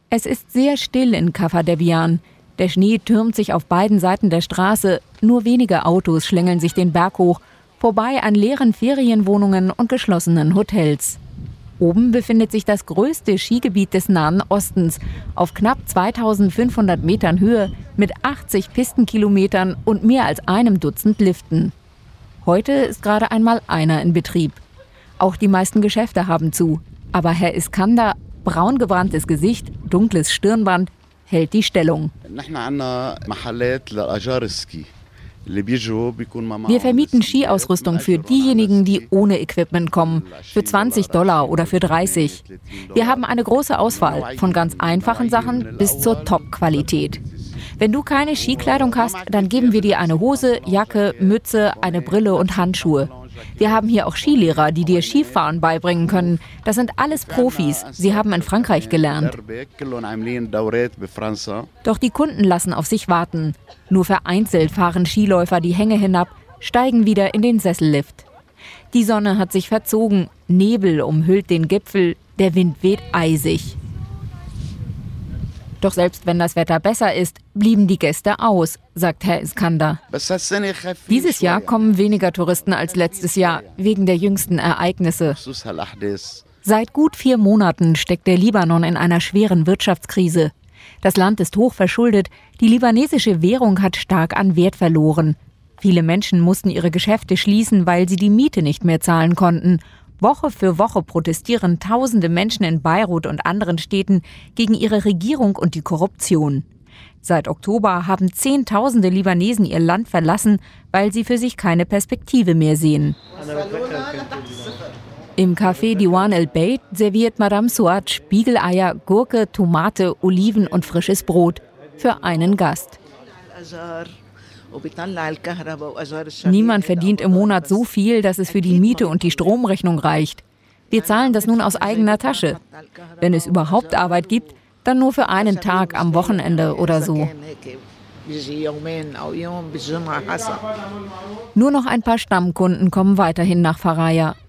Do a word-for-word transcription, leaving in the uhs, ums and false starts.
Es ist sehr still in Kaffa Devian. Der Schnee türmt sich auf beiden Seiten der Straße. Nur wenige Autos schlängeln sich den Berg hoch, vorbei an leeren Ferienwohnungen und geschlossenen Hotels. Oben befindet sich das größte Skigebiet des Nahen Ostens, auf knapp zweitausendfünfhundert Metern Höhe mit achtzig Pistenkilometern und mehr als einem Dutzend Liften. Heute ist gerade einmal einer in Betrieb. Auch die meisten Geschäfte haben zu. Aber Herr Iskander, braun gebranntes Gesicht, dunkles Stirnband, hält die Stellung. Wir vermieten Skiausrüstung für diejenigen, die ohne Equipment kommen, für zwanzig Dollar oder für dreißig. Wir haben eine große Auswahl, von ganz einfachen Sachen bis zur Top-Qualität. Wenn du keine Skikleidung hast, dann geben wir dir eine Hose, Jacke, Mütze, eine Brille und Handschuhe. Wir haben hier auch Skilehrer, die dir Skifahren beibringen können. Das sind alles Profis. Sie haben in Frankreich gelernt. Doch die Kunden lassen auf sich warten. Nur vereinzelt fahren Skiläufer die Hänge hinab, steigen wieder in den Sessellift. Die Sonne hat sich verzogen, Nebel umhüllt den Gipfel, der Wind weht eisig. Doch selbst wenn das Wetter besser ist, blieben die Gäste aus, sagt Herr Iskander. Dieses Jahr kommen weniger Touristen als letztes Jahr, wegen der jüngsten Ereignisse. Seit gut vier Monaten steckt der Libanon in einer schweren Wirtschaftskrise. Das Land ist hoch verschuldet, die libanesische Währung hat stark an Wert verloren. Viele Menschen mussten ihre Geschäfte schließen, weil sie die Miete nicht mehr zahlen konnten. Woche für Woche protestieren tausende Menschen in Beirut und anderen Städten gegen ihre Regierung und die Korruption. Seit Oktober haben Zehntausende Libanesen ihr Land verlassen, weil sie für sich keine Perspektive mehr sehen. Im Café Diwan El Beit serviert Madame Suad Spiegeleier, Gurke, Tomate, Oliven und frisches Brot für einen Gast. Niemand verdient im Monat so viel, dass es für die Miete und die Stromrechnung reicht. Wir zahlen das nun aus eigener Tasche. Wenn es überhaupt Arbeit gibt, dann nur für einen Tag am Wochenende oder so. Nur noch ein paar Stammkunden kommen weiterhin nach Faraya.